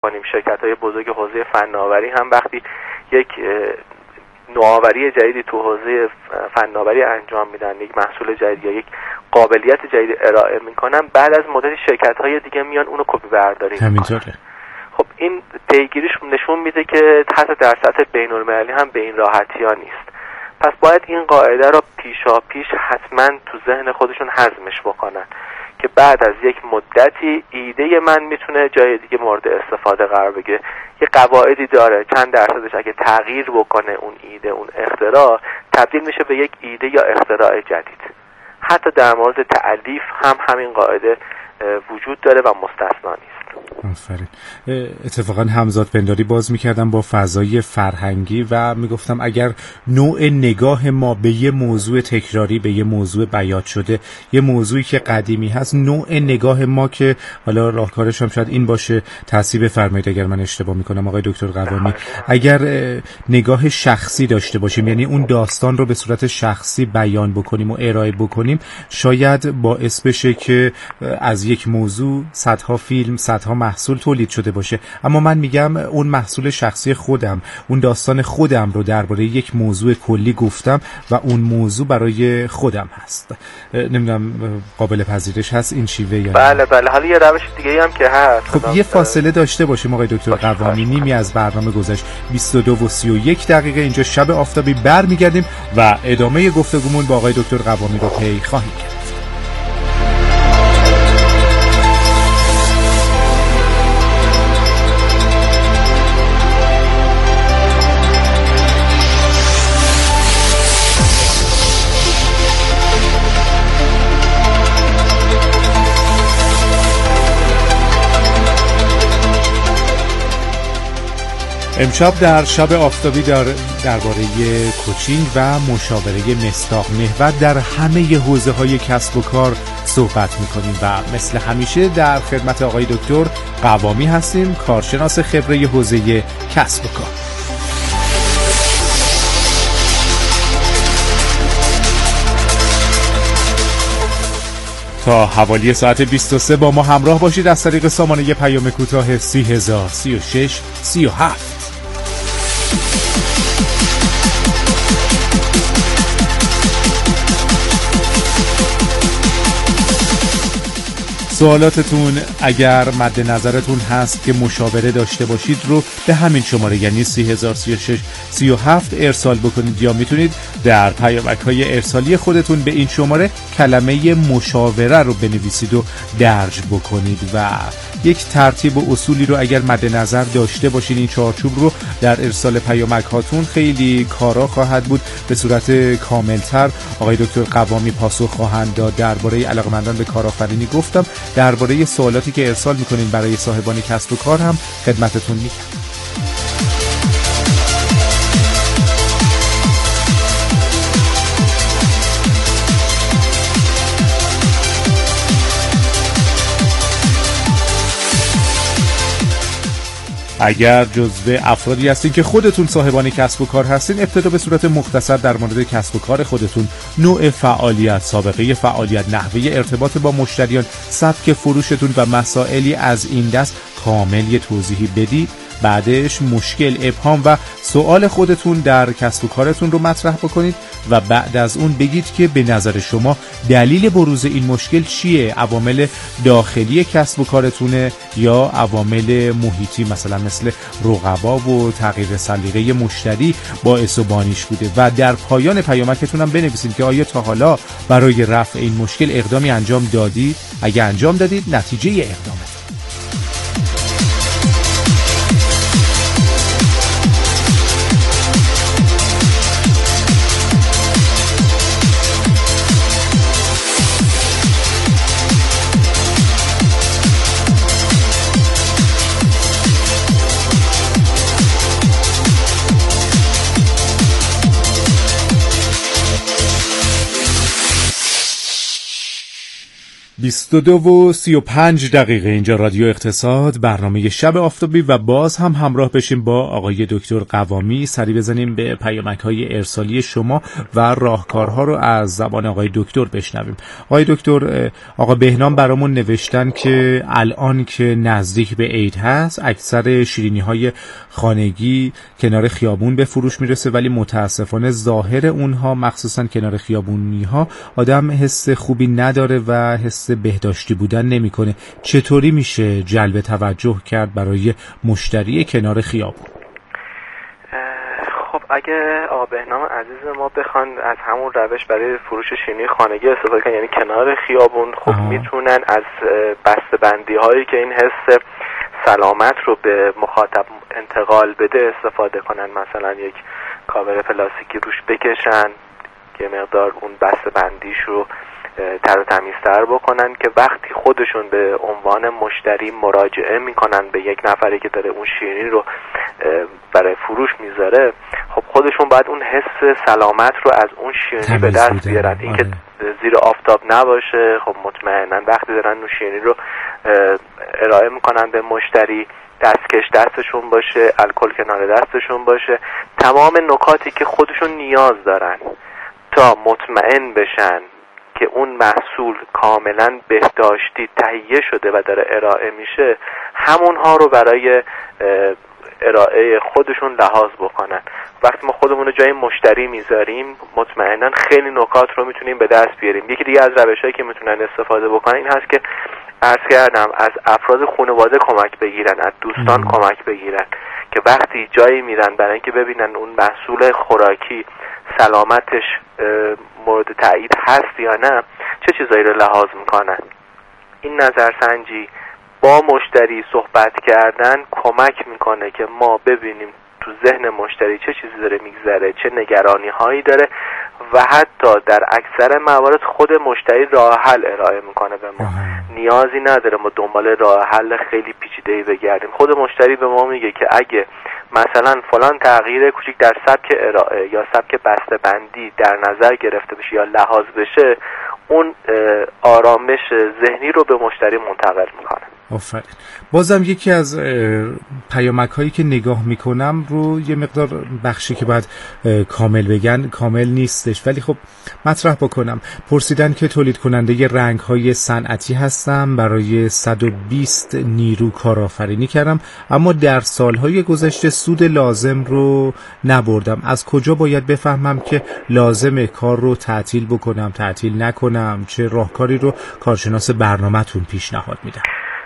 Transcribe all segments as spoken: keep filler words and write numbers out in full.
کنیم. شرکت‌های بزرگ حوزه فناوری هم وقتی یک نوآوری جدیدی تو حوزه فناوری انجام میدن، یک محصول جدید یا یک قابلیت جدید ارائه میکنن، بعد از مدت شرکت‌های دیگه میان اونو کپی برداری میکنن. خب این پیگیریش نشون میده که حتی در سطح بین‌المللی هم به این راحتی ها نیست. پس باید این قاعده رو پیشا پیش حتما تو ذهن خودشون هضمش بکنن که بعد از یک مدتی ایده من میتونه جای دیگه مورد استفاده قرار بگیره. یه قواعدی داره، چند درصدش اگه تغییر بکنه اون ایده، اون اختراع، تبدیل میشه به یک ایده یا اختراع جدید. حتی در مورد تألیف هم همین قاعده وجود داره و مستثنا نیست. آفرین. اتفاقا همزاد پنداری باز میکردم با فضای فرهنگی و میگفتم اگر نوع نگاه ما به یه موضوع تکراری، به یه موضوع بیات شده، یه موضوعی که قدیمی هست، نوع نگاه ما که حالا راهکارش هم شاید این باشه، تصحیح بفرمایید اگر من اشتباه میکنم آقای دکتر قوامی، اگر نگاه شخصی داشته باشیم، یعنی اون داستان رو به صورت شخصی بیان بکنیم و ارائه بکنیم، شاید باعث بشه که از یک موضوع صدها فیلم، صدها محصول تولید شده باشه. اما من میگم اون محصول شخصی خودم، اون داستان خودم رو درباره یک موضوع کلی گفتم و اون موضوع برای خودم هست. نمیدونم قابل پذیرش هست این شیوه یا بله بله. حالا یه روش دیگه هم که هست. خب یه فاصله داشته باشیم آقای دکتر قوامی، نیمی از برنامه گذشت، بیست و دو و سی و یک دقیقه اینجا شب آفتابی، برمیگردیم و ادامه گفتگومون با آقای دکتر قوامی رو پی خواهیم کرد. امشب در شب آفتابی در درباره کوچینگ و مشاوره مصداق محور در همه حوزه های کسب و کار صحبت میکنیم و مثل همیشه در خدمت آقای دکتر قوامی هستیم، کارشناس خبره حوزه کسب و کار. تا حوالی ساعت بیست و سه با ما همراه باشید از طریق سامانه پیام کوتاه سی هزار سی و شش سی و هفت. سوالاتتون اگر مد نظرتون هست که مشاوره داشته باشید رو به همین شماره یعنی سی هزار سی و شش سی و هفت ارسال بکنید، یا میتونید در پیامک‌های ارسالی خودتون به این شماره کلمه مشاوره رو بنویسید و درج بکنید و یک ترتیب و اصولی رو اگر مد نظر داشته باشین این چارچوب رو در ارسال پیامک هاتون خیلی کارا خواهد بود، به صورت کاملتر آقای دکتر قوامی پاسخ خواهند داد. درباره علاقه‌مندان به کارآفرینی گفتم، درباره سوالاتی که ارسال میکنین برای صاحبان کسب و کار هم خدمتتون میگم. اگر جزو افرادی هستین که خودتون صاحبان کسب و کار هستین، ابتدا به صورت مختصر در مورد کسب و کار خودتون، نوع فعالیت، سابقه فعالیت، نحوه ارتباط با مشتریان، سبک فروشتون و مسائلی از این دست کامل یه توضیحی بدید. بعدش مشکل، ابهام و سوال خودتون در کسب و کارتون رو مطرح بکنید و بعد از اون بگید که به نظر شما دلیل بروز این مشکل چیه؟ عوامل داخلی کسب و کارتونه یا عوامل محیطی، مثلا مثل رقبا و تغییر سلیقه مشتری باعث و بانیش بوده؟ و در پایان پیامکتون هم بنویسید که آیا تا حالا برای رفع این مشکل اقدامی انجام دادید؟ اگه انجام دادید، نتیجه اقدامتون. بیست و دو و سی و پنج دقیقه اینجا رادیو اقتصاد، برنامه شب آفتابی و باز هم همراه بشیم با آقای دکتر قوامی. سری بزنیم به پیامک‌های ارسالی شما و راهکارها رو از زبان آقای دکتر بشنویم. آقای دکتر، آقا بهنام برامون نوشتن که الان که نزدیک به عید هست اکثر شیرینی‌های خانگی کنار خیابون به فروش میرسه، ولی متاسفانه ظاهر اونها مخصوصا کنار خیابونی‌ها آدم حس خوبی نداره و حس بهداشتی بودن نمیکنه. چطوری میشه جلب توجه کرد برای مشتری کنار خیابون؟ خب اگه آقا بهنام عزیز ما بخوان از همون روش برای فروش شیرینی خانگی استفاده کنن، یعنی کنار خیابون، خب آه. میتونن از بسته‌بندی هایی که این حس سلامت رو به مخاطب انتقال بده استفاده کنن. مثلا یک کاور پلاستیکی روش بکشن که مقدار اون بسته‌بندیش رو تر و تمیزتر بکنن که وقتی خودشون به عنوان مشتری مراجعه میکنن به یک نفری که داره اون شیرینی رو برای فروش میذاره، خب خودشون باید اون حس سلامت رو از اون شیرینی به دست بیارن. این که زیر آفتاب نباشه، خب مطمئنا وقتی دارن اون شیرینی رو ارائه میکنن به مشتری دستکش دستشون باشه، الکل کنار دستشون باشه، تمام نکاتی که خودشون نیاز دارن تا مطمئن بشن که اون محصول کاملا بهداشتی تهیه شده و داره ارائه میشه، همونها رو برای ارائه خودشون لحاظ بکنن. وقتی ما خودمون رو جای مشتری میذاریم مطمئنا خیلی نکات رو میتونیم به دست بیاریم. یکی دیگه از روشایی که میتونن استفاده بکنن این هست که عرض کردم از افراد خانواده کمک بگیرن، از دوستان کمک بگیرن که وقتی جایی میرن برای اینکه ببینن اون محصول خوراکی سلامتش مورد تایید هست یا نه، چه چیزایی رو لحاظ میکنن. این نظرسنجی با مشتری صحبت کردن کمک میکنه که ما ببینیم تو ذهن مشتری چه چیزی داره میگذره، چه نگرانی هایی داره و حتی در اکثر موارد خود مشتری راه حل ارائه میکنه به ما. نیازی نداره ما دنبال راه حل خیلی پیچیده‌ای بگردیم. خود مشتری به ما میگه که اگه مثلا فلان تغییر کوچیک در سبک ارائه یا سبک بسته‌بندی در نظر گرفته بشه یا لحاظ بشه، اون آرامش ذهنی رو به مشتری منتقل میکنه. آفرین. بازم یکی از پیامک هایی که نگاه میکنم رو یه مقدار بخشی که باید کامل بگن کامل نیستش، ولی خب مطرح بکنم. پرسیدن که تولید کننده رنگ های صنعتی هستم، برای صد و بیست نیرو کارآفرینی کردم، اما در سالهای گذشته سود لازم رو نبردم. از کجا باید بفهمم که لازم کار رو تعطیل بکنم، تعطیل نکنم؟ چه راهکاری رو کارشناس برنامه‌تون پیشنهاد میدن؟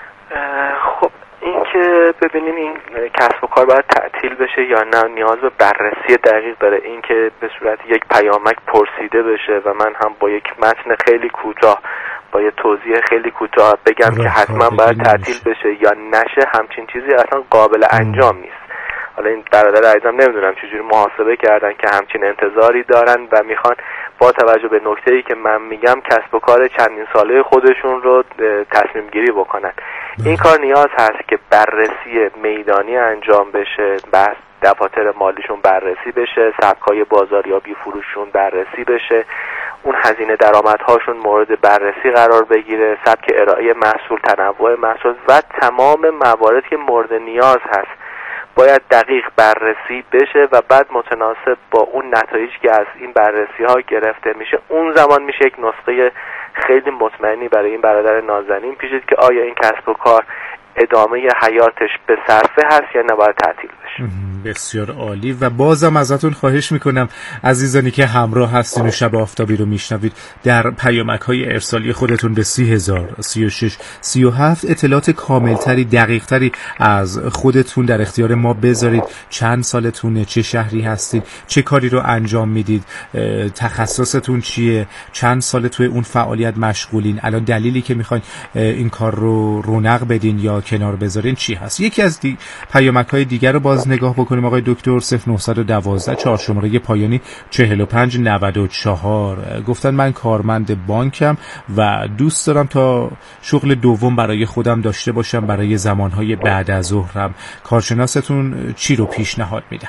خب این که ببینیم این کسب و کار باید تعطیل بشه یا نه نیاز به بررسی دقیق داره. این که به صورت یک پیامک پرسیده بشه و من هم با یک متن خیلی کوتاه با یه توضیح خیلی کوتاه بگم که حتما باید تعطیل بشه یا نشه، همچین چیزی اصلا قابل انجام نیست. حالا این برادر عزیزم نمیدونم چجوری محاسبه کردن که همچین انتظاری دارن و میخوان با توجه به نکته‌ای که من میگم کسب و کار چندین ساله خودشون رو تصمیم گیری بکنن. این کار نیاز هست که بررسی میدانی انجام بشه، بس دفاتر مالیشون بررسی بشه، سبکای بازاریابی فروششون بررسی بشه، اون هزینه درآمدهاشون مورد بررسی قرار بگیره، سبک ارائه محصول، تنوع محصول و تمام مواردی که مورد نیاز هست باید دقیق بررسی بشه و بعد متناسب با اون نتایجی که از این بررسی ها گرفته میشه، اون زمان میشه یک نسخه خیلی مطمئنی برای این برادر نازنین پیشید که آیا این کسب و کار ادامه حیاتش به صرفه هست یا نباید تعطیل بشه. بسیار عالی. و بازم ازتون خواهش میکنم عزیزانی که همراه هستین و شب آفتابی رو میشنوید، در پیامک های ارسالی خودتون به سی هزار سی و شش سی و هفت اطلاعات کاملتری دقیقتری از خودتون در اختیار ما بذارید. چند سالتونه، چه شهری هستید، چه کاری رو انجام میدید، تخصصتون چیه، چند سال توی اون فعالیت مشغولین، الان دلیلی که میخواین این کار رو رونق بدین یا کنار بذارین چی هست. یکی از دی... پیامک های دیگر رو باز نگاه بکنیم آقای دکتر. صفر نه یک دو چهار شماره پایانی چهل و پنج نود و چهار گفتن من کارمند بانکم و دوست دارم تا شغل دوم برای خودم داشته باشم برای زمانهای بعد از ظهرم. کارشناستون چی رو پیشنهاد میدن؟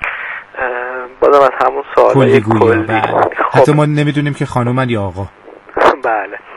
بازم از همون سوالای کلی. خب حتی ما نمیدونیم که خانومن یا آقا. بله. خب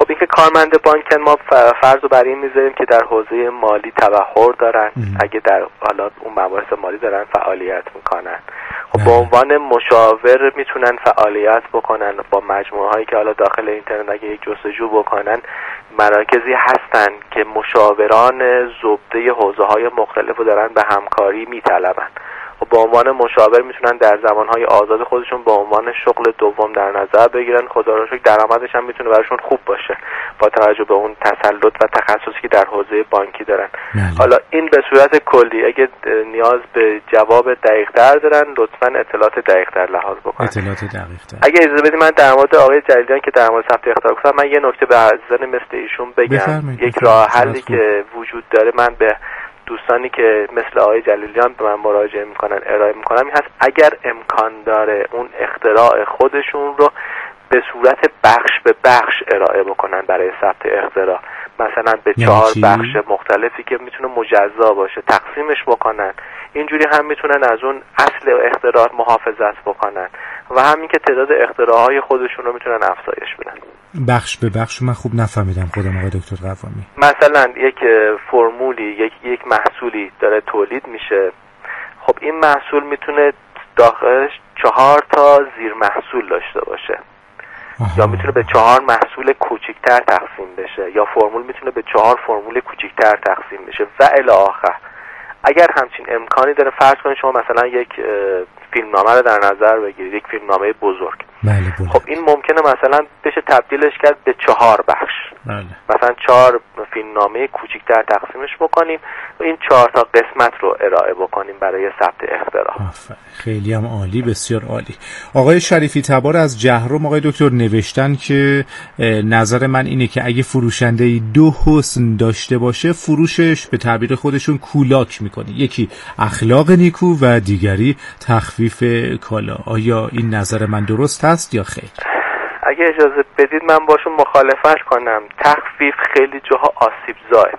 اینکه کارمند بانکن ما فرض رو بر این میذاریم که در حوزه مالی تبحر دارن، ام. اگه در حالا اون مباحث مالی دارن فعالیت میکنن، خب به عنوان مشاور میتونن فعالیت بکنن با مجموعه هایی که حالا داخل اینترنت اگه یک جستجو بکنن مراکزی هستن که مشاوران زبده حوزه های مختلف رو دارن به همکاری میطلبن. خب به عنوان مشاور میتونن در زمانهای آزاد خودشون به عنوان شغل دوم در نظر بگیرن. خدا رو شکر درآمدش هم میتونه براشون خوب باشه با توجه به اون تسلط و تخصصی که در حوزه بانکی دارن. مالی. حالا این به صورت کلی، اگه نیاز به جواب دقیق‌تر دارن لطفاً اطلاعات دقیق‌تر لحاظ بکنن. اطلاعات دقیق‌تر. اگه اجازه بدید من در مورد آقای جلیلیان که در مورد ثبت اختراع گفتم، من یه نکته به عزیزان مثل ایشون بگم. بفرمید. یک راه حلی که وجود داره من به دوستانی که مثل آقای جلیلیان به من مراجعه میکنن ارائه میکنم این هست: اگر امکان داره اون اختراع خودشون رو به صورت بخش به بخش ارائه بکنن برای ثبت اختراع، مثلا به چهار بخش مختلفی که میتونه مجزا باشه تقسیمش بکنن، اینجوری هم میتونن از اون اصل اختراع محافظت بکنن و همین که تعداد اختراعهای خودشون رو میتونن افزایش بدن. بخش به بخش من خوب نفهمیدم خودم آقای دکتر قوامی. مثلا یک فرمولی، یک یک محصولی داره تولید میشه، خب این محصول میتونه داخلش چهار تا زیر محصول داشته باشه. آها. یا میتونه به چهار محصول کوچیکتر تقسیم بشه، یا فرمول میتونه به چهار فرمول کوچیکتر تقسیم بشه و الی آخر. اگر همچین امکانی داره، فرض کنید شما مثلا یک فیلمنامه رو در نظر بگیرید، یک فیلمنامه بزرگ. بله. خب این ممکنه مثلا بشه تبدیلش کرد به چهار بخش. بله. مثلا چهار فیلمنامه کوچیکتر تقسیمش بکنیم و این چهار تا قسمت رو ارائه بکنیم برای ثبت اختراع. خیلی هم عالی، بسیار عالی. آقای شریفی تبار از جهرم آقای دکتر نوشتن که نظر من اینه که اگه فروشنده‌ای دو حسن داشته باشه، فروشش به تعبیر خودشون کولاک میکنه، یکی اخلاق نیکو و دیگری تخفیف کالا. آیا این نظر من درست هست یا خیر؟ اگه اجازه بدید من باشون مخالفت کنم. تخفیف خیلی جاها آسیب‌زاه.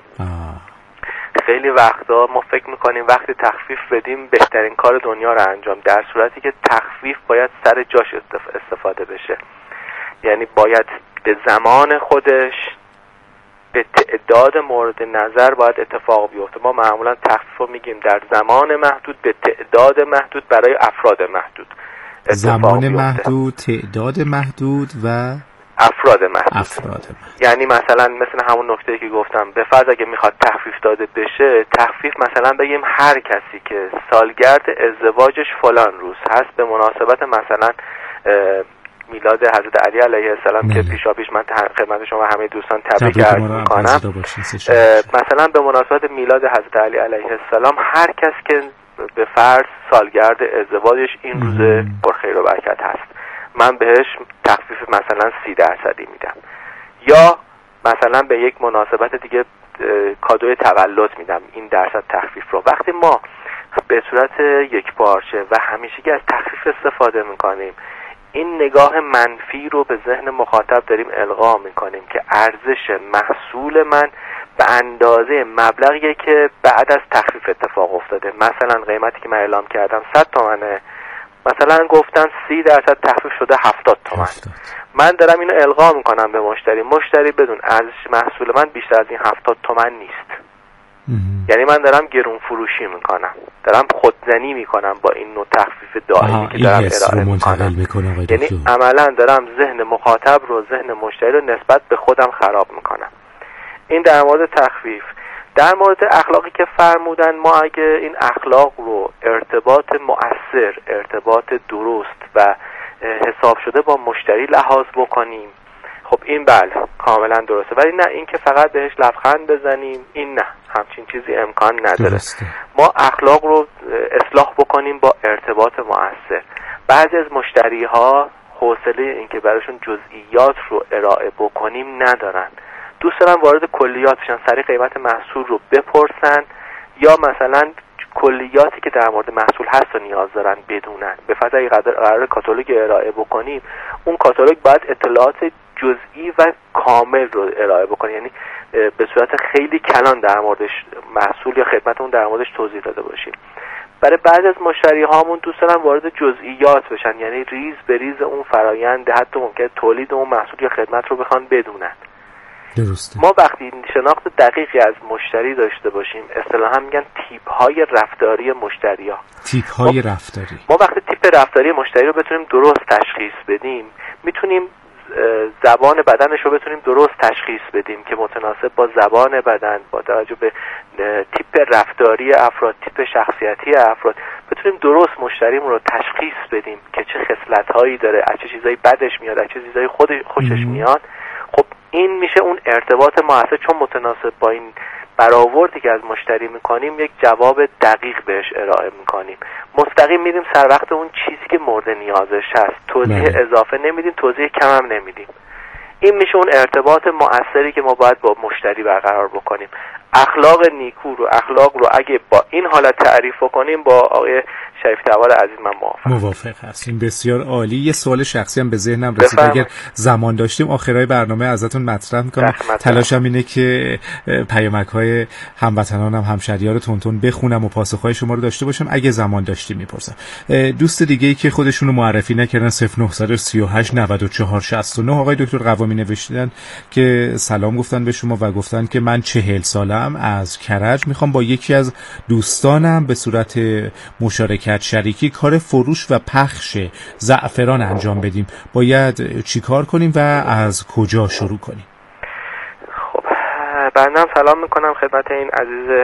خیلی وقتا ما فکر میکنیم وقتی تخفیف بدیم بهترین کار دنیا رو انجام، در صورتی که تخفیف باید سر جاش استفاده بشه. یعنی باید به زمان خودش به تعداد مورد نظر باید اتفاق بیفته. ما معمولا تخفیف رو میگیم در زمان محدود به تعداد محدود برای افراد محدود. زمان محدود، تعداد محدود و افراد محدود. افراد محدود. یعنی مثلا مثل همون نکته‌ای که گفتم، به فرض اگه میخواد تخفیف داده بشه، تخفیف مثلا بگیم هر کسی که سالگرد ازدواجش فلان روز هست به مناسبت مثلا میلاد حضرت علی علیه السلام مله. که پیشا پیش من خدمت شما همه دوستان تبریک عرض میکنم، مثلا به مناسبت میلاد حضرت علی علیه السلام هر کس که به فرض سالگرد ازدواجش این روز پرخیر و برکت هست، من بهش تخفیف مثلا سی درصدی میدم. یا مثلا به یک مناسبت دیگه کادوی تولد میدم این درصد تخفیف رو. وقتی ما به صورت یک پارچه و همیشگی از تخفیف استفاده میکنیم، این نگاه منفی رو به ذهن مخاطب داریم القا میکنیم که ارزش محصول من به اندازه مبلغیه که بعد از تخفیف اتفاق افتاده. مثلا قیمتی که من اعلام کردم صد تومنه، مثلا گفتن سی درصد تخفیف شده هفتاد تومن. من دارم اینو القا میکنم به مشتری، مشتری بدون ارزش محصول من بیشتر از این هفتاد تومن نیست. یعنی من دارم گرون فروشی میکنم، دارم خودزنی میکنم با این نوع تخفیف دائمی که دارم ارائه میکنم. یعنی عملا دارم ذهن مخاطب رو، ذهن مشتری رو نسبت به خودم خراب میکنم. این در مورد تخفیف. در مورد اخلاقی که فرمودن، ما اگه این اخلاق رو ارتباط مؤثر، ارتباط درست و حساب شده با مشتری لحاظ بکنیم، خب این بله کاملا درسته. ولی نه این که فقط بهش لبخند بزنیم، این نه، همچین چیزی امکان نداره. درسته. ما اخلاق رو اصلاح بکنیم با ارتباط مؤثر. بعضی از مشتری ها حوصله این که براشون جزئیات رو ارائه بکنیم ندارن، دوست دارن وارد کلیات بشن، سریع قیمت محصول رو بپرسن، یا مثلا کلیاتی که در مورد محصول هست و نیاز دارن بدونن. به فرض اگه قرار کاتالوگ ارائه بکنیم، اون کاتالوگ باید اطلاعات جزئی و کامل رو ارائه بکنیم، یعنی به صورت خیلی کلان در موردش محصول یا خدمت اون در موردش توضیح داده باشیم. برای بعضی از مشتری هامون دوست دارن وارد جزئیات بشن، یعنی ریز به ریز اون فرآیند، حتی ممکنه تولید اون محصول یا خدمت رو بخوان بدونن. درسته. ما وقتی شناخت دقیقی از مشتری داشته باشیم، اصطلاحا میگن تیپ های رفتاری مشتری ها. تیپ های رفتاری. ما وقتی تیپ رفتاری مشتری رو بتونیم درست تشخیص بدیم، میتونیم زبان بدنش رو بتونیم درست تشخیص بدیم که متناسب با زبان بدن، با توجه به تیپ رفتاری افراد، تیپ شخصیتی افراد، بتونیم درست مشتریمون رو تشخیص بدیم که چه خصلت‌هایی داره، از چه چیزایی بدش میاد، از چه چیزایی خود خوشش میاد. خب این میشه اون ارتباط مؤثر، چون متناسب با این برآوردی که از مشتری میکنیم یک جواب دقیق بهش ارائه میکنیم. مستقیم میریم سر وقت اون چیزی که مورد نیازش هست، توضیح نه. اضافه نمیدیم، توضیح کم هم نمیدیم. این میشه اون ارتباط مؤثری که ما باید با مشتری برقرار بکنیم. اخلاق نیکو رو اخلاق رو اگه با این حالت تعریف کنیم با آقای شریف طوال عزیز من موافقم. موافق هستیم. بسیار عالی. یه سوال شخصی هم به ذهنم رسید، اگر زمان داشتیم آخرای برنامه ازتون مطرح میکنم. تلاشم اینه که پیامک‌های هموطنانم همشهری‌ها رو تونتون بخونم و پاسخ‌های شما رو داشته باشم. اگه زمان داشتیم میپرسم. دوست دیگه‌ای که خودشون رو معرفی نکردن صفر نه سه هشت نود و چهار شصت و نه آقای دکتر قوامی نوشتن که سلام گفتن به شما و گفتن که من چهل سالم از کرج میخوام با یکی از دوستانم به صورت مشارکت شریکی کار فروش و پخش زعفران انجام بدیم. باید چی کار کنیم و از کجا شروع کنیم؟ خب بنده سلام میکنم خدمت این عزیز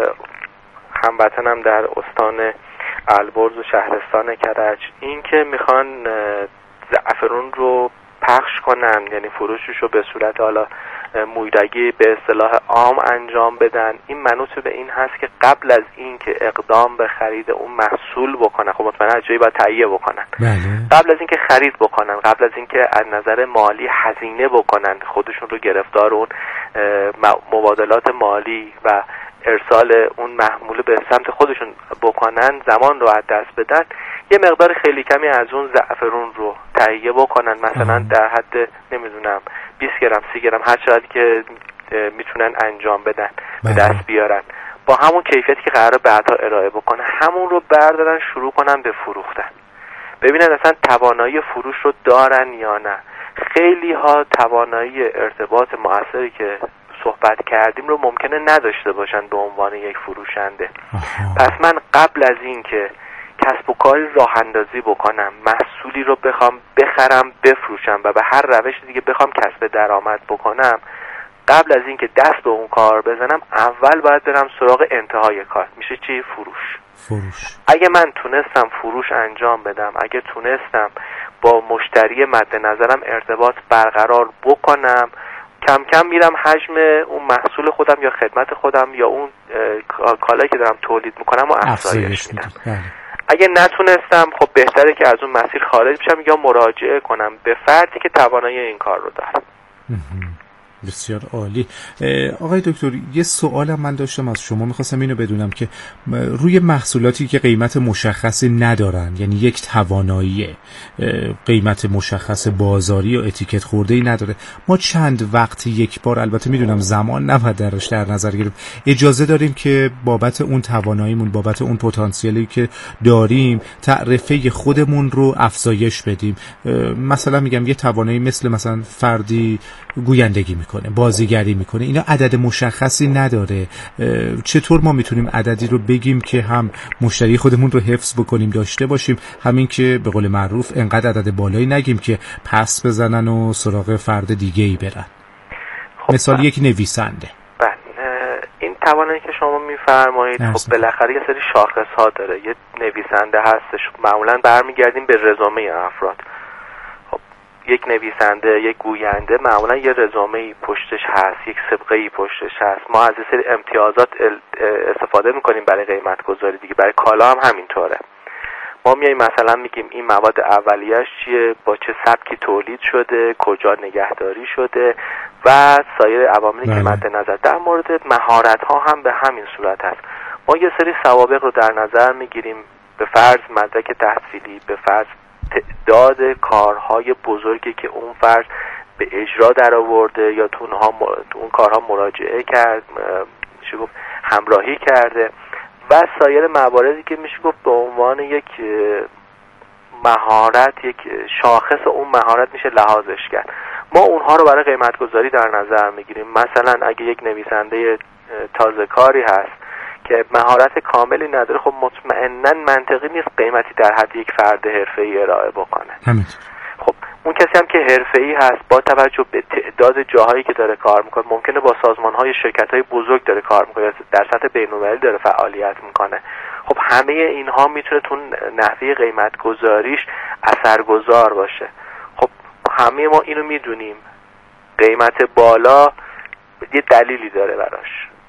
هموطنم در استان البرز و شهرستان کرج. این که میخوان زعفران رو پخش کنن، یعنی فروشش رو به صورت حالا مویدگی به اصطلاح عام انجام بدن، این منوط به این هست که قبل از این که اقدام به خرید اون محصول بکنن، خب مطمئنا از جایی باید تهیه بکنن. بله. قبل از این که خرید بکنن، قبل از این که از نظر مالی هزینه بکنن، خودشون رو گرفتار اون مبادلات مالی و ارسال اون محمول به سمت خودشون بکنن، زمان رو از دست بدن، یه مقدار خیلی کمی از اون زعفرون رو تهیه بکنن، مثلا آه. در حد نمیدونم بیست گرم سی گرم هر چقدر که میتونن انجام بدن به دست بیارن، با همون کیفیتی که قراره بعدا ارائه بکنن، همون رو بردارن شروع کنن به فروختن. ببینن اصلا توانایی فروش رو دارن یا نه. خیلی ها توانایی ارتباط مؤثری که صحبت کردیم رو ممکنه نداشته باشن به عنوان یک فروشنده. آها. پس من قبل از این که کسب و کاری راه اندازی بکنم، محصولی رو بخوام بخرم بفروشم و به هر روش دیگه بخوام کسب درآمد بکنم، قبل از این که دست به اون کار بزنم، اول باید برم سراغ انتهای کار. میشه چی؟ فروش. فروش. اگه من تونستم فروش انجام بدم، اگه تونستم با مشتری مد نظرم ارتباط برقرار بکنم، کم کم میرم حجم اون محصول خودم یا خدمت خودم یا اون کالایی که دارم تولید میکنم و افزایش میدم. اگه نتونستم، خب بهتره که از اون مسیر خارج بشم یا مراجعه کنم به فردی که توانایی این کار رو داره. بسیار عالی. آقای دکتر یه سوالم من داشتم از شما، میخواستم اینو بدونم که روی محصولاتی که قیمت مشخصی ندارن، یعنی یک توانایی قیمت مشخص بازاری و اتیکت خورده‌ای نداره، ما چند وقت یک بار، البته میدونم زمان نباید درش در نظر گرفت، اجازه داریم که بابت اون تواناییمون، بابت اون پتانسیلی که داریم، تعرفه خودمون رو افزایش بدیم؟ مثلا میگم یه توانایی مثل مثلا فردی گویندگی میکنه، بازیگری میکنه، اینا عدد مشخصی نداره. چطور ما میتونیم عددی رو بگیم که هم مشتری خودمون رو حفظ بکنیم، داشته باشیم، همین که به قول معروف انقدر عدد بالایی نگیم که پس بزنن و سراغ فرد دیگه ای برن؟ خب مثال یک نویسنده. بله، این توانایی که شما میفرمایید خب بالاخره یه سری شاخص ها داره. یه نویسنده هستش، معمولا برمیگردیم به رزومه افراد. یک نویسنده، یک گوینده معمولا یه رزومه‌ای پشتش هست، یک سابقه‌ای پشتش هست. ما از این سری امتیازات استفاده می‌کنیم برای قیمت گذاری دیگه. برای کالا هم همینطوره. ما میایم مثلا میگیم این مواد اولیه‌اش چیه، با چه سبکی تولید شده، کجا نگهداری شده و سایر عواملی که مد نظر. در مورد مهارت‌ها هم به همین صورت هست. ما یه سری سوابق رو در نظر می‌گیریم، به فرض مدرک تحصیلی، به فرض تعداد کارهای بزرگی که اون فرد به اجرا در آورده یا تو اونها اون کارها مراجعه کرد، میشه گفت همراهی کرده و سایر مواردی که میشه گفت به عنوان یک مهارت، یک شاخص اون مهارت میشه لحاظش کرد. ما اونها رو برای قیمت گذاری در نظر میگیریم. مثلا اگه یک نویسنده تازه کاری هست که مهارت کاملی نداره، خب مطمئناً منطقی نیست قیمتی در حد یک فرد حرفه‌ای ارائه بکنه. همین. خب اون کسی هم که حرفه‌ای هست با توجه به تعداد جاهایی که داره کار میکنه، ممکنه با سازمان‌های شرکت‌های بزرگ داره کار میکنه، در سطح بین‌المللی داره فعالیت میکنه. خب همه اینها میتونه تو نحوه قیمت گذاریش اثرگذار باشه. خب همه ما اینو میدونیم، قیمت بالا یه دلیلی داره براش،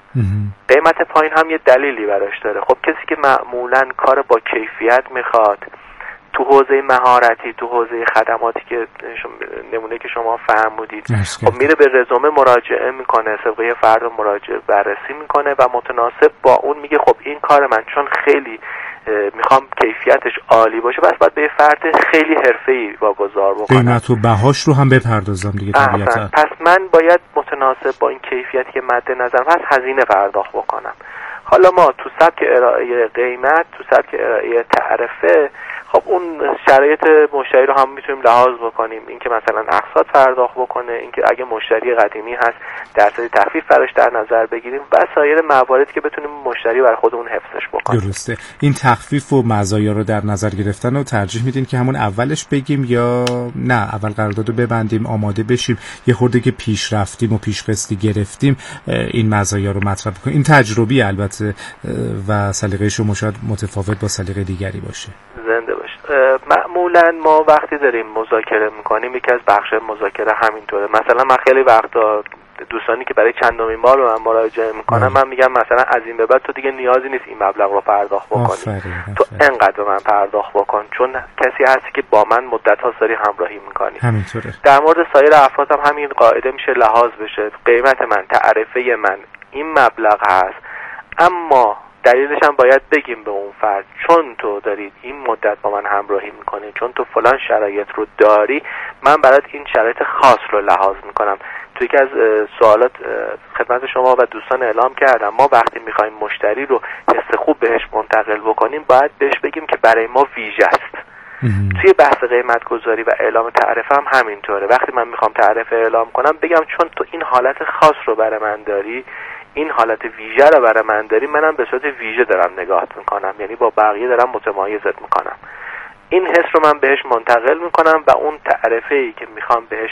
قیمت پایین هم یه دلیلی براش داره. خب کسی که معمولاً کار با کیفیت میخواد، تو حوزه مهارتی، تو حوزه خدماتی که نمونه که شما فرمودید، خب میره به رزومه مراجعه میکنه، سابقه فرد مراجعه بررسی میکنه و متناسب با اون میگه خب این کار من چون خیلی میخوام کیفیتش عالی باشه، بس باید به فرد خیلی حرفه‌ای واگذار بکنم، قیمت و بهاش رو هم بپردازم دیگه طبیعتا. پس من باید متناسب با این کیفیتی که مد نظرم هست هزینه پرداخت بکنم. حالا ما تو سبک ارائه قیمت، تو سبک ارائه تعرفه، خب اون شرایط مشتری رو هم میتونیم لحاظ بکنیم، اینکه مثلا اقساط پرداخت بکنه، اینکه اگه مشتری قدیمی هست درصد تخفیف براش در نظر بگیریم و سایر مواردی که بتونیم مشتری برای خودمون حفظش بکنیم. درسته. این تخفیف و مزایا رو در نظر گرفتن رو ترجیح میدین که همون اولش بگیم یا نه اول قرارداد رو ببندیم، آماده بشیم، یه خورده که پیش رفتیم و پیش قسطی گرفتیم این مزایا رو مطرح کنیم؟ این تجربی البته و سلیقه شما شاید متفاوت با سلیقه دیگری باشه. زنده باشه. معمولا ما وقتی داریم مذاکره میکنیم یکی از بخش مذاکره همینطوره. مثلا من خیلی وقتا دوستانی که برای چندمین بار به من مراجعه میکنن، من میگم مثلا از این به بعد تو دیگه نیازی نیست این مبلغ رو پرداخت بکنی، تو انقدر به من پرداخت بکن، چون کسی هستی که با من مدت ها داری همراهی میکنی. همینطوره. در مورد سایر افراد هم همین قاعده میشه لحاظ بشه، قیمت من، تعرفه من این مبلغ هست، اما دلیلش هم باید بگیم به اون فرد چون تو دارید این مدت با من همراهی میکنی، چون تو فلان شرایط رو داری، من برات این شرایط خاص رو لحاظ میکنم. توی که از سوالات خدمت شما و دوستان اعلام کردم، ما وقتی میخوایم مشتری رو حس خوب بهش منتقل بکنیم باید بهش بگیم که برای ما ویژه است. توی بحث قیمت گذاری و اعلام تعرفه هم همینطوره. وقتی من میخوام تعرفه اعلام کنم بگم چون تو این حالت خاص رو برای من داری، این حالت ویژه رو برای من داری، منم به صورت ویژه دارم نگاهت میکنم، یعنی با بقیه دارم متمایزت میکنم. این حس رو من بهش منتقل میکنم و اون تعرفه‌ای که میخوام بهش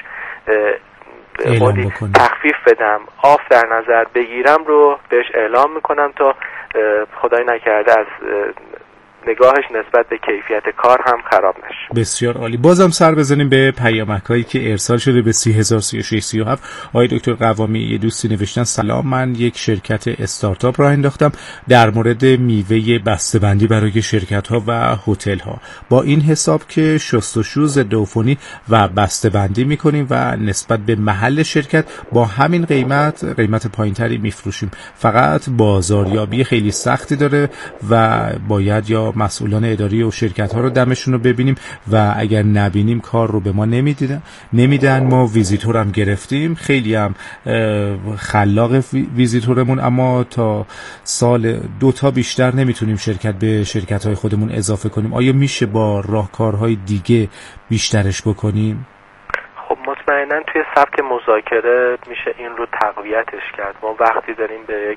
تخفیف بدم، آف در نظر بگیرم رو بهش اعلام میکنم تا خدای نکرده از نگاهش نسبت به کیفیت کار هم خراب نشه. بسیار عالی. بازم سر بزنیم به پیامک‌هایی که ارسال شده به سی هزار سی و شش سی و هفت. آقای دکتر قوامی، یه دوستی نوشتن سلام، من یک شرکت استارتاپ راه انداختم در مورد میوه بسته‌بندی برای شرکت‌ها و هتل‌ها. با این حساب که شست‌وشو، ضدعفونی و بسته‌بندی می‌کنیم و نسبت به محل شرکت با همین قیمت قیمت پایین‌تری می‌فروشیم. فقط بازاریابی خیلی سختی داره و باید یا مسئولان اداری و شرکت ها رو دمشون رو ببینیم و اگر نبینیم کار رو به ما نمیدن نمیدن ما ویزیتور هم گرفتیم، خیلی هم خلاق ویزیتورمون، اما تا سال دو تا بیشتر نمیتونیم شرکت به شرکت های خودمون اضافه کنیم. آیا میشه با راهکارهای دیگه بیشترش بکنیم؟ خب مطمئنا توی سبک مذاکره میشه این رو تقویتش کرد. ما وقتی داریم به یک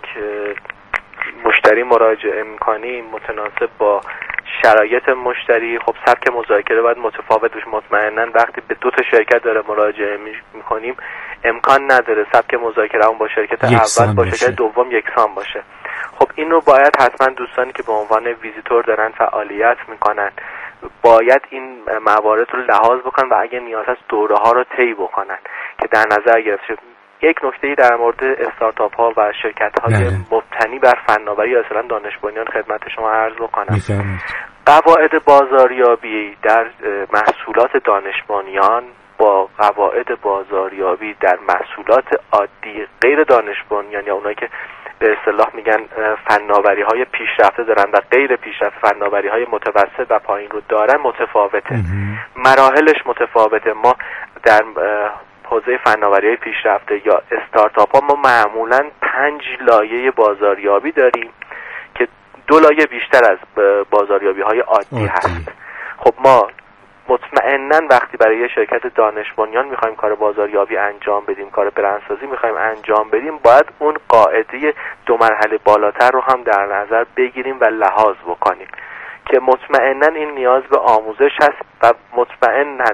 مشتری مراجعه میکنیم متناسب با شرایط مشتری، خب سبک مذاکره باید متفاوت بشه. مطمئنا وقتی به دو تا شرکت داره مراجعه میکنیم امکان نداره سبک مذاکره اون با شرکت اول با شرکت دوم یکسان باشه. خب این رو باید حتما دوستانی که به عنوان ویزیتور دارن فعالیت میکنن باید این موارد رو لحاظ بکنن و اگه نیاز هست دوره ها رو طی بکنن که در نظر گرفته. یک نکته در مورد استارتاپ ها و شرکت های مبتنی بر فناوری یا اصلا دانش بنیان خدمت شما عرض بکنم. قواعد بازاریابی در محصولات دانش بنیان با قواعد بازاریابی در محصولات عادی غیر دانش بنیان یا اونایی که به اصطلاح میگن فناوری های پیشرفته دارن و غیر پیشرفته فناوری های متوسط و پایین رو دارن متفاوته. مراحلش متفاوته. ما در حوزه فناوری‌های پیشرفته یا استارتاپ ها ما معمولاً پنج لایه بازاریابی داریم که دو لایه بیشتر از بازاریابی های عادی هست. خب ما مطمئناً وقتی برای یه شرکت دانش بنیان میخوایم کار بازاریابی انجام بدیم، کار برندسازی میخوایم انجام بدیم، باید اون قاعده دو مرحله بالاتر رو هم در نظر بگیریم و لحاظ بکنیم که مطمئناً این نیاز به آموزش هست و مطمئناً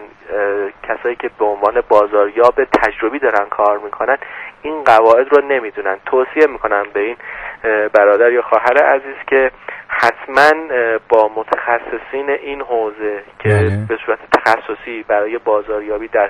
کسایی که به عنوان بازاریاب تجربی دارن کار میکنن این قواعد رو نمیدونن. توصیه میکنم به این برادر یا خواهر عزیز که حتما با متخصصین این حوزه که بله. به صورت تخصصی برای بازاریابی در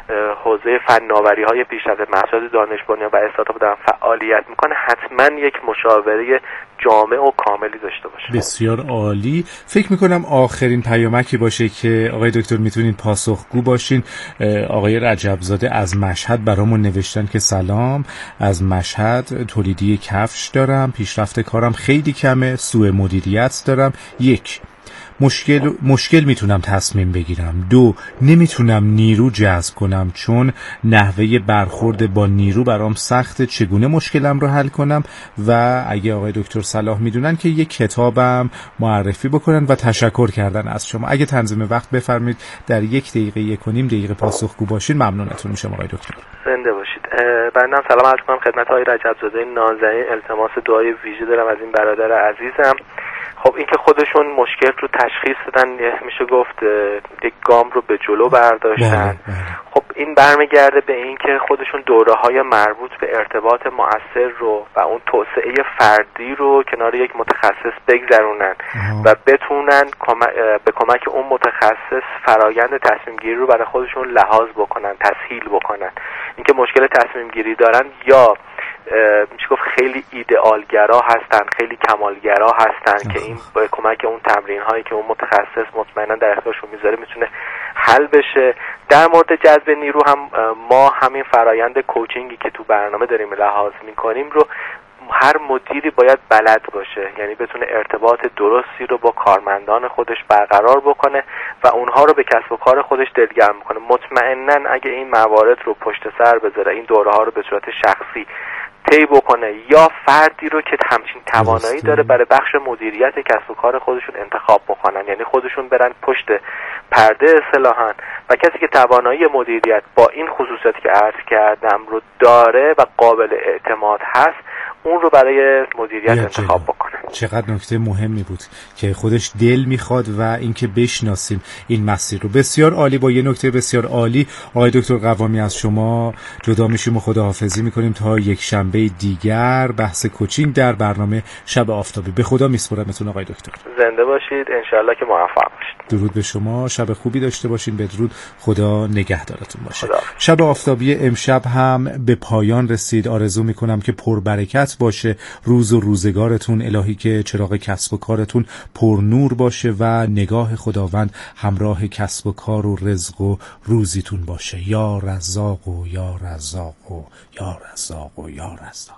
حوزه فناوری های پیشرفته محصولات دانش بنیان و استارتاپ دارن فعالیت میکنه حتما یک مشاوره جامع و کاملی داشته باشه. بسیار عالی. فکر میکنم آخرین پیامکی باشه که آقای دکتر میتونین پاسخگو باشین. آقای رجبزاده از مشهد برامون نوشتن که سلام، از مشهد تولیدی کفش دارم، پیشرفت کارم خیلی کمه، سوء مدیریت دارم. یک، مشکل مشکل میتونم تصمیم بگیرم. دو، نمیتونم نیرو جذب کنم چون نحوه برخورد با نیرو برام سخته، چگونه مشکلم رو حل کنم؟ و اگه آقای دکتر صلاح میدونن که یک کتابم معرفی بکنن و تشکر کردن از شما. اگه تنظیم وقت بفرمایید در یک دقیقه یک و نیم دقیقه پاسخگو باشین ممنونتون میشم آقای دکتر. زنده باشید. بنده سلام عرض کنم خدمت آقای رجبزاده نازنین. التماس دعای ویژه دارم از این برادر عزیزم. خب این که خودشون مشکل رو تشخیص دادن میشه گفت یک گام رو به جلو برداشتن. خب این برمیگرده به این که خودشون دوره های مربوط به ارتباط مؤثر رو و اون توسعه فردی رو کنار یک متخصص بگذرونن و بتونن به کمک اون متخصص فرایند تصمیم گیری رو برای خودشون لحاظ بکنن، تسهیل بکنن. اینکه مشکل تصمیم گیری دارن یا میشه گفت خیلی ایدئالگرا هستن، خیلی کمالگرا هستن که این با کمک اون تمرین هایی که اون متخصص مطمئنا در اختیارشون میذاره میتونه حل بشه. در مورد جذب نیرو هم ما همین فرایند کوچینگی که تو برنامه داریم لحاظ میکنیم رو هر مدیری باید بلد باشه، یعنی بتونه ارتباط درستی رو با کارمندان خودش برقرار بکنه و اونها رو به کسب و کار خودش دلگرم بکنه. مطمئنا اگه این موارد رو پشت سر بذاره، این دوره ها رو به صورت شخصی طی بکنه یا فردی رو که همچین توانایی داره برای بخش مدیریت کسب و کار خودشون انتخاب بکنن، یعنی خودشون برن پشت پرده اصطلاحاً و کسی که توانایی مدیریت با این خصوصیاتی که عرض کردم رو داره و قابل اعتماد هست اون رو برای مدیریت انتخاب بکنه. چقدر نکته مهمی بود که خودش دل میخواد و اینکه بشناسیم این مسیر رو. بسیار عالی. با یه نکته بسیار عالی آقای دکتر قوامی از شما جدا میشیم و خداحافظی میکنیم تا یک شنبه دیگر بحث کوچینگ در برنامه شب آفتابی. به خدا میسپارمتون آقای دکتر. زنده باشید، انشالله که موفق باشید. درود به شما، شب خوبی داشته باشین. بدرود، خدا نگهدارتون باشه. خدا. شب آفتابی امشب هم به پایان رسید. آرزو میکنم که پربرکت باشه روز و روزگارتون، الهی که چراغ کسب و کارتون پر نور باشه و نگاه خداوند همراه کسب و کار و رزق و روزیتون باشه. یا رزاق و یا رزاق و یا رزاق و یا رزاق.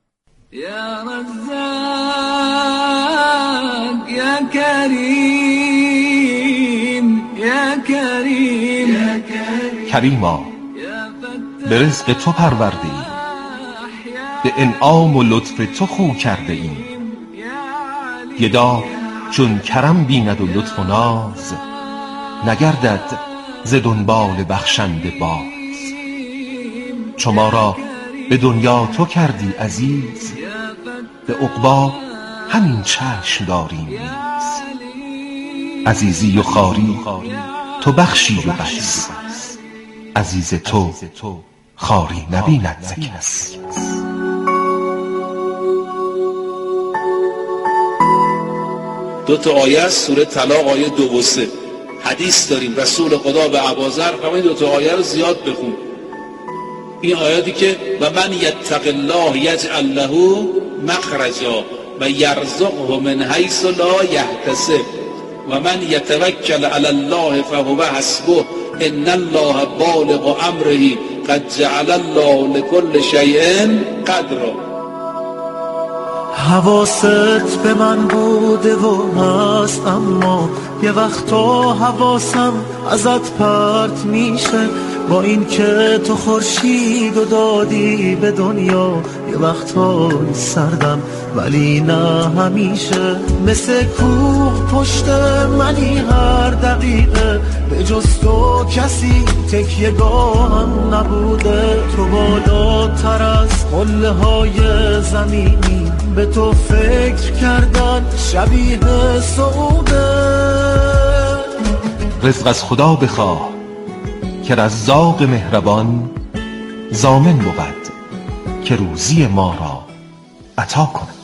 یا رزاق یا کریم یا کریم کریما، به رزق تو پرورده ایم، به انعام و لطف تو خو کرده ایم. گدا چون کرم بیند و لطف و ناز، نگردد ز دنبال بخشنده باز. چو ما را به دنیا تو کردی عزیز، به عقبی همین چشم داریم نیز. عزیزی و خواری تو بخشی و بس، عزیز تو خواری نبیند ز کس. دو تا آیه از سوره طلاق، آیه دو و سه. حدیث داریم رسول خدا به ابوذر فرمود دو تا آیه رو زیاد بخون. این آیاتی که و من یتق الله یجعل له مخرجا و یرزقه من حیث لا یحتسب و من یتوکل علی الله فهو حسبه ان الله بالغ امره قد جعل الله لكل شیء قدرا. حواست به من بوده و هست، اما یه وقتا حواسم ازت پرت میشه. با این که تو خورشید و دادی به دنیا، یه وقتای سردم ولی نه همیشه، مثل کوه پشت منی هر دقیقه، به جز تو کسی تکیه گاهم نبوده. تو بالاتر از قله های زمینی، به تو فکر کردن شبیه سعوده. رزق از خدا بخواه که رزاق مهربان، ضامن بود که روزی ما را عطا کند.